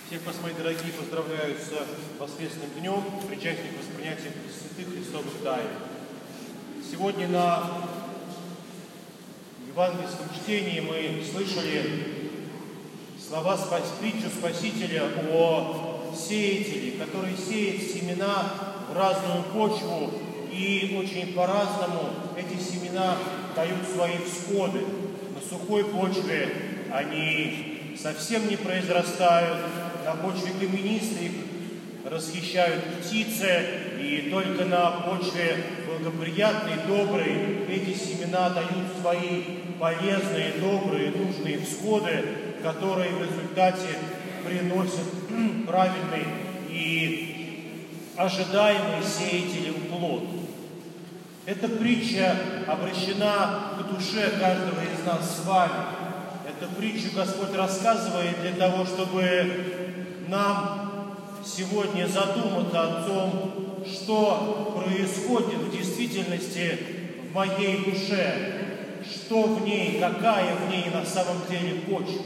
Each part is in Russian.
Всех вас, мои дорогие, поздравляю с воскресным днем, причастием к воспринятию святых Христовых тайн. Сегодня на евангельском чтении мы слышали притчу Спасителя о сеятеле, который сеет семена в разную почву, и очень по-разному эти семена дают свои всходы. На сухой почве они совсем не произрастают, на почве каменистой их расхищают птицы, и только на почве благоприятной, доброй эти семена дают свои полезные, добрые, нужные всходы, которые в результате приносят правильный и ожидаемый сеятелем плод. Эта притча обращена к душе каждого из нас с вами. Эту притчу Господь рассказывает для того, чтобы нам сегодня задуматься о том, что происходит в действительности в моей душе, что в ней, какая в ней на самом деле почва.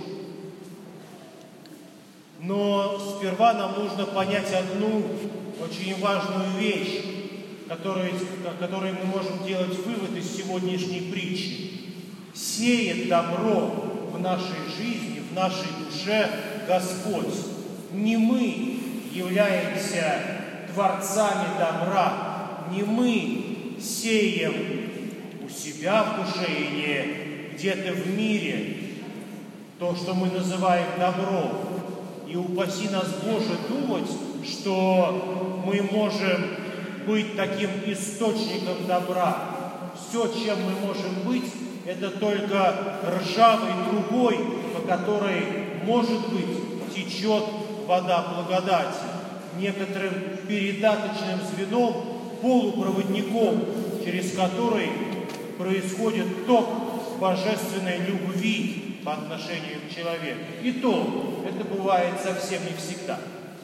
Но сперва нам нужно понять одну очень важную вещь, которой мы можем делать вывод из сегодняшней притчи. Сеет добро в нашей жизни, в нашей душе Господь. Не мы являемся творцами добра, не мы сеем у себя в душе или где-то в мире то, что мы называем добро. И упаси нас, Боже, думать, что мы можем быть таким источником добра. Все, чем мы можем быть, это только ржавой трубой, по которой, может быть, течет вода благодати, некоторым передаточным звеном, полупроводником, через который происходит ток божественной любви по отношению к человеку. И то, это бывает совсем не всегда.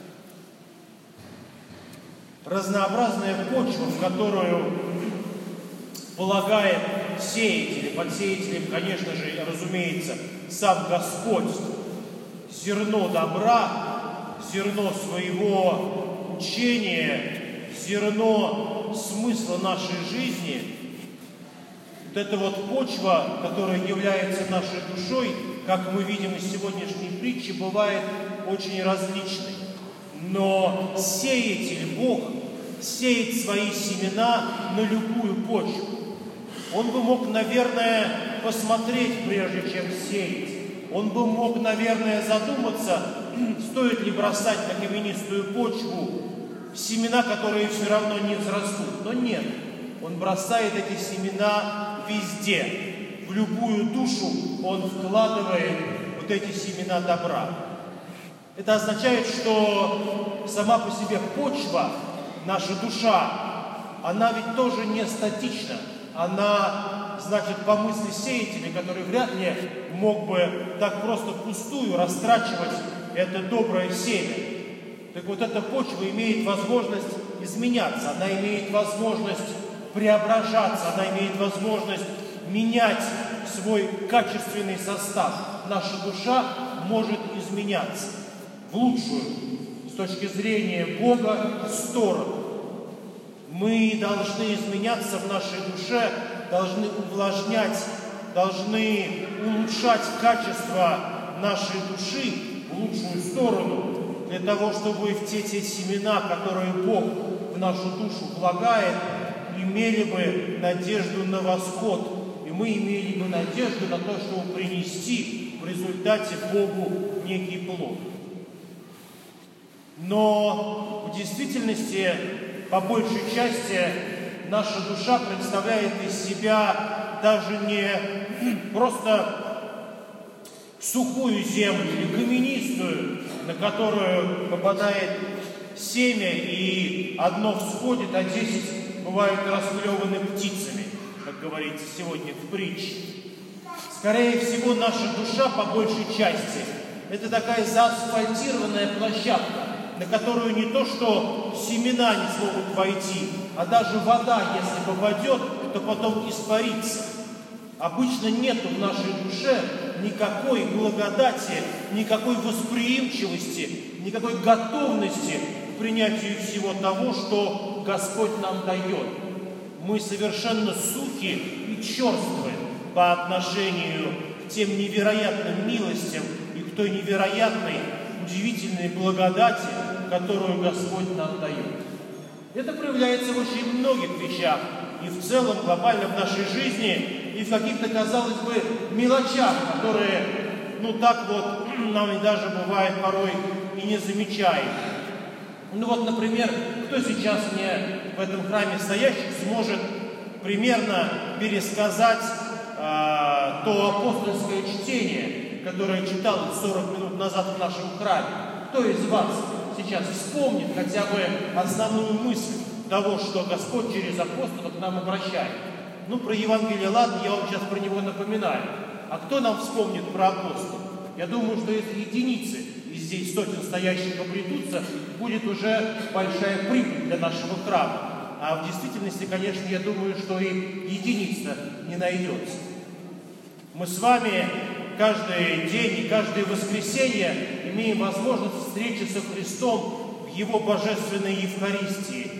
Разнообразная почва, в которую полагает сеятели, под сеятелем, конечно же, разумеется, сам Господь, зерно добра, зерно своего учения, зерно смысла нашей жизни, вот эта вот почва, которая является нашей душой, как мы видим из сегодняшней притчи, бывает очень различной. Но сеятель, Бог, сеет свои семена на любую почву. Он бы мог, наверное, посмотреть, прежде чем сеять. Он бы мог, наверное, задуматься, стоит ли бросать на каменистую почву семена, которые все равно не взрастут. Но нет, он бросает эти семена везде. В любую душу он вкладывает вот эти семена добра. Это означает, что сама по себе почва, наша душа, она ведь тоже не статична. Она, значит, по мысли сеятеля, который вряд ли мог бы так просто впустую растрачивать это доброе семя. Так вот, эта почва имеет возможность изменяться, она имеет возможность преображаться, она имеет возможность менять свой качественный состав. Наша душа может изменяться в лучшую, с точки зрения Бога, сторону. Мы должны изменяться в нашей душе, должны увлажнять, должны улучшать качество нашей души в лучшую сторону, для того, чтобы те семена, которые Бог в нашу душу влагает, имели бы надежду на восход, и мы имели бы надежду на то, чтобы принести в результате Богу некий плод. Но в действительности, по большей части, наша душа представляет из себя даже не просто сухую землю или каменистую, на которую попадает семя, и одно всходит, а 10 бывают расклеваны птицами, как говорится сегодня в притче. Скорее всего, наша душа, по большей части, это такая заасфальтированная площадка, на которую не то что семена не смогут войти, а даже вода, если попадет, то потом испарится. Обычно нет в нашей душе никакой благодати, никакой восприимчивости, никакой готовности к принятию всего того, что Господь нам дает. Мы совершенно сухи и черствы по отношению к тем невероятным милостям и к той невероятной, удивительной благодати, которую Господь нам дает. Это проявляется в очень многих вещах, и в целом глобально в нашей жизни, и в каких-то, казалось бы, мелочах, которые, так вот, нам и даже бывает порой и не замечаем. Например, кто сейчас мне в этом храме стоящих сможет примерно пересказать то апостольское чтение, которое читал 40 минут назад в нашем храме? Кто из вас сейчас вспомнит хотя бы основную мысль того, что Господь через апостолов к нам обращает? Про Евангелие, ладно, я вам сейчас про него напоминаю. А кто нам вспомнит про апостолов? Я думаю, что если единицы из здесь сотен стоящих обретутся, будет уже большая прибыль для нашего храма. А в действительности, конечно, я думаю, что и единиц-то не найдется. Мы с вами каждый день и каждое воскресенье имеем возможность встречи со Христом в Его божественной Евхаристии.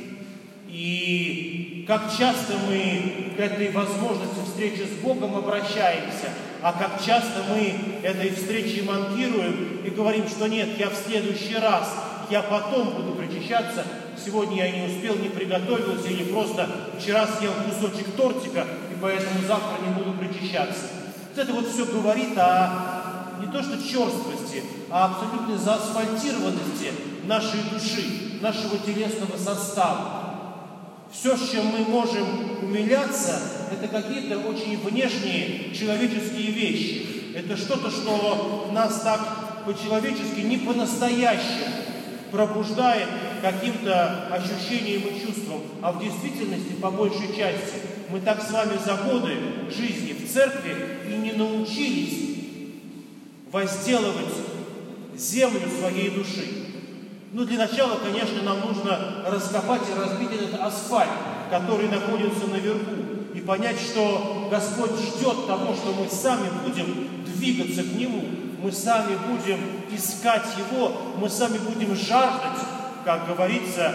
И как часто мы к этой возможности встречи с Богом обращаемся, а как часто мы этой встречи манкируем и говорим, что нет, я в следующий раз, я потом буду причащаться, сегодня я не успел, не приготовился, или просто вчера съел кусочек тортика, и поэтому завтра не буду причащаться. Это вот все говорит о не то что черствости, а абсолютной заасфальтированности нашей души, нашего телесного состава. Все, с чем мы можем умиляться, это какие-то очень внешние человеческие вещи. Это что-то, что нас так по-человечески, не по-настоящему пробуждает каким-то ощущением и чувством. А в действительности, по большей части, мы так с вами за годы жизни в церкви и не научились возделывать землю своей души. Для начала, конечно, нам нужно раскопать и разбить этот асфальт, который находится наверху, и понять, что Господь ждет того, что мы сами будем двигаться к Нему, мы сами будем искать Его, мы сами будем жаждать, как говорится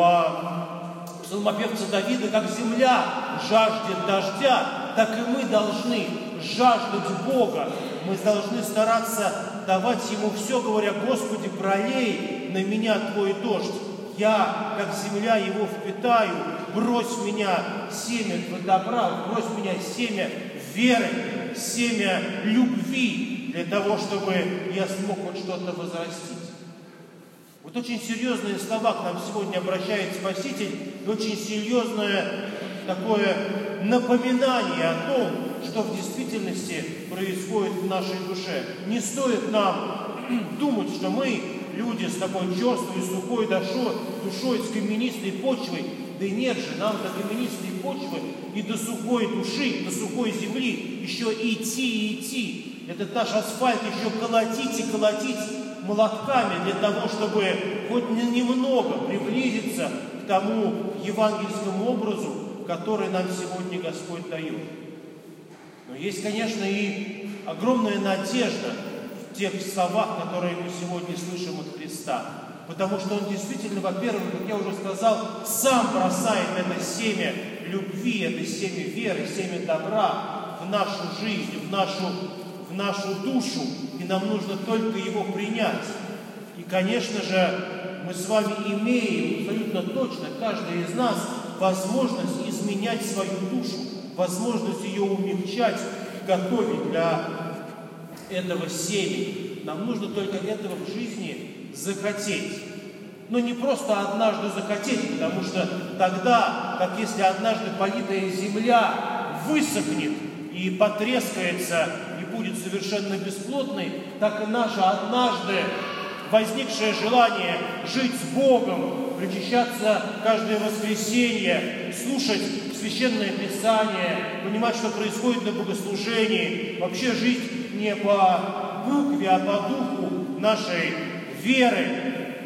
у псалмопевца Давида, как земля жаждет дождя, так и мы должны жаждать Бога. Мы должны стараться давать Ему все, говоря: Господи, пролей на меня Твой дождь. Я, как земля, его впитаю. Брось в меня семя добра, брось в меня семя веры, семя любви, для того, чтобы я смог хоть что-то возрастить. Вот очень серьезные слова к нам сегодня обращает Спаситель, и очень серьезное такое напоминание о том, что в действительности происходит в нашей душе. Не стоит нам думать, что мы, люди с такой черствой, сухой душой, с каменистой почвой, да и нет же, нам до каменистой почвы и до сухой души, до сухой земли еще идти и идти. Этот наш асфальт еще колотить и колотить молотками для того, чтобы хоть немного приблизиться к тому евангельскому образу, который нам сегодня Господь дает. Но есть, конечно, и огромная надежда в тех словах, которые мы сегодня слышим от Христа. Потому что Он действительно, во-первых, как я уже сказал, сам бросает это семя любви, это семя веры, семя добра в нашу жизнь, в нашу душу. И нам нужно только его принять. И, конечно же, мы с вами имеем абсолютно точно, каждый из нас, возможность изменять свою душу, возможность ее умягчать, готовить для этого семени. Нам нужно только этого в жизни захотеть. Но не просто однажды захотеть, потому что тогда, как если однажды политая земля высохнет и потрескается, и будет совершенно бесплодной, так и наше однажды возникшее желание жить с Богом, причащаться каждое воскресенье, слушать Священное Писание, понимать, что происходит на богослужении, вообще жить не по букве, а по духу нашей веры.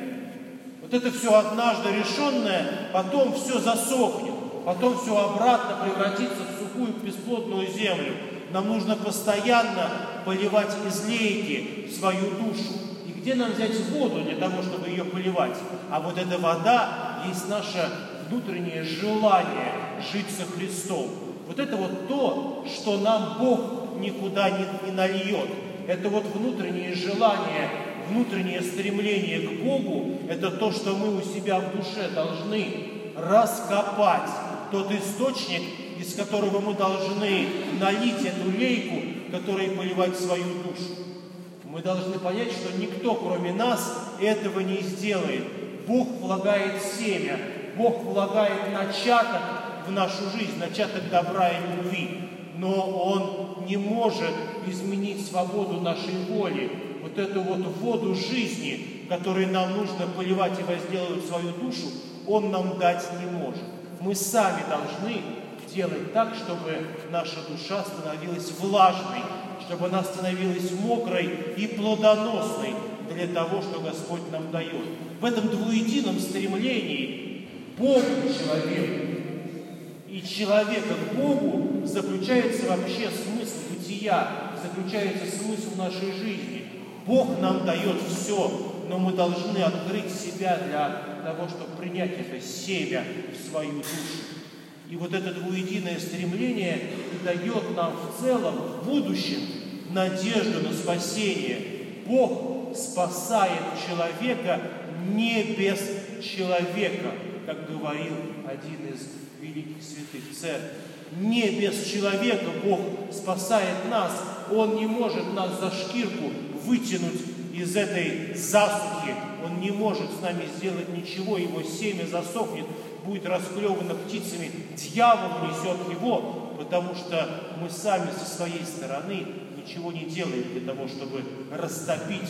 Вот это все однажды решенное, потом все засохнет, потом все обратно превратится в сухую бесплодную землю. Нам нужно постоянно поливать из лейки свою душу. И где нам взять воду для того, чтобы ее поливать? А вот эта вода есть наше внутреннее желание жить со Христом. Вот это вот то, что нам Бог никуда не нальет. Это вот внутреннее желание, внутреннее стремление к Богу, это то, что мы у себя в душе должны раскопать. Тот источник, из которого мы должны налить эту лейку, которой поливать свою душу. Мы должны понять, что никто, кроме нас, этого не сделает. Бог влагает семя, Бог влагает начаток в нашу жизнь, начаток добра и любви. Но Он не может изменить свободу нашей воли. Вот эту вот воду жизни, которой нам нужно поливать и возделывать свою душу, Он нам дать не может. Мы сами должны делать так, чтобы наша душа становилась влажной, чтобы она становилась мокрой и плодоносной для того, что Господь нам дает. В этом двуедином стремлении Бог к человеку и человека к Богу заключается вообще смысл бытия, заключается смысл нашей жизни. Бог нам дает все, но мы должны открыть себя для того, чтобы принять это семя в свою душу. И вот это двуединое стремление дает нам в целом, в будущем, надежду на спасение. Бог спасает человека не без человека, как говорил один из великих святых церкви. Не без человека Бог спасает нас. Он не может нас за шкирку вытянуть из этой засухи. Он не может с нами сделать ничего. Его семя засохнет, будет расклевано птицами. Дьявол несет его, потому что мы сами со своей стороны ничего не делаем для того, чтобы растопить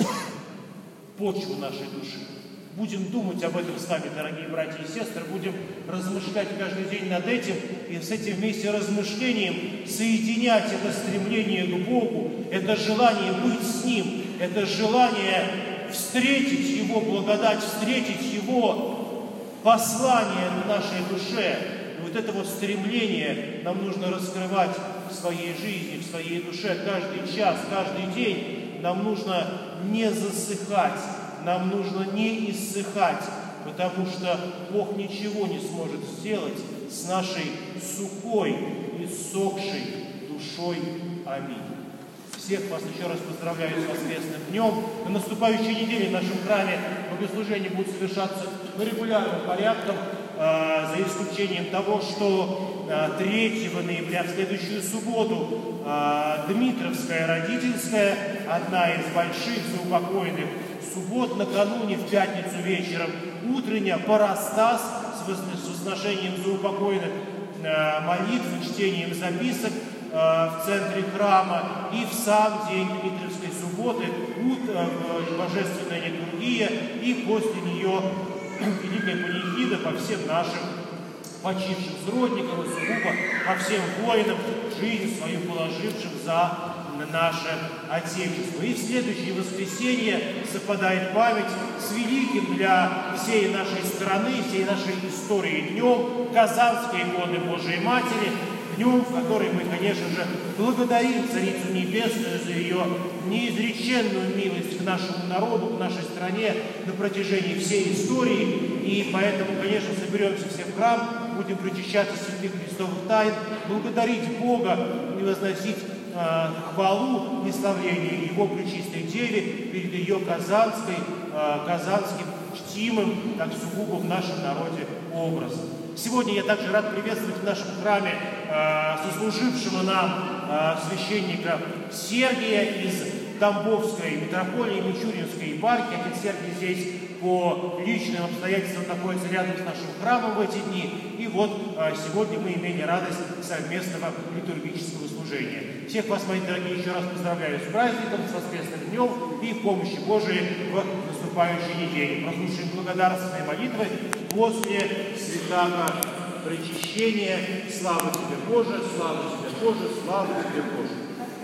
почву нашей души. Будем думать об этом с вами, дорогие братья и сестры, будем размышлять каждый день над этим, и с этим вместе размышлением соединять это стремление к Богу, это желание быть с Ним, это желание встретить Его благодать, встретить Его послание в нашей душе. И вот это вот стремление нам нужно раскрывать в своей жизни, в своей душе каждый час, каждый день. Нам нужно не засыхать, нам нужно не иссыхать, потому что Бог ничего не сможет сделать с нашей сухой и ссохшей душой. Аминь. Всех вас еще раз поздравляю с воскресным днем. На наступающей неделе в нашем храме богослужение будет совершаться регулярным порядком, за исключением того, что 3 ноября, в следующую субботу, Дмитровская родительская, одна из больших заупокойных суббот, накануне, в пятницу вечером, утренняя парастас с возношением заупокойных молитв и чтением записок в центре храма, и в сам день Дмитровской субботы божественная литургия, и после нее великая панихида по всем нашим почившим сродникам и сугубо по всем воинам, жизнь свою положившим за наше Отечество. И в следующее воскресенье совпадает память с великим для всей нашей страны, всей нашей истории днем Казанской иконы Божией Матери, днем, в который мы, конечно же, благодарим Царицу Небесную за ее неизреченную милость к нашему народу, к нашей стране на протяжении всей истории. И поэтому, конечно, соберемся все в храм, будем причащаться святых Христовых тайн, благодарить Бога и возносить хвалу и славление Его Пречистой Деве перед ее казанским чтимым, так сугубо в нашем народе, образом. Сегодня я также рад приветствовать в нашем храме сослужившего нам священника Сергия из Тамбовской митрополии Мичуринской епархии. Отец Сергий здесь по личным обстоятельствам находится рядом с нашим храмом в эти дни. И вот сегодня мы имели радость совместного литургического служения. Всех вас, мои дорогие, еще раз поздравляю с праздником, с воскресным днем и помощи Божией в наступающей неделе. Прослушаем благодарственные молитвы после святого причащения. Слава тебе, Боже, слава тебе, Боже, слава тебе, Боже.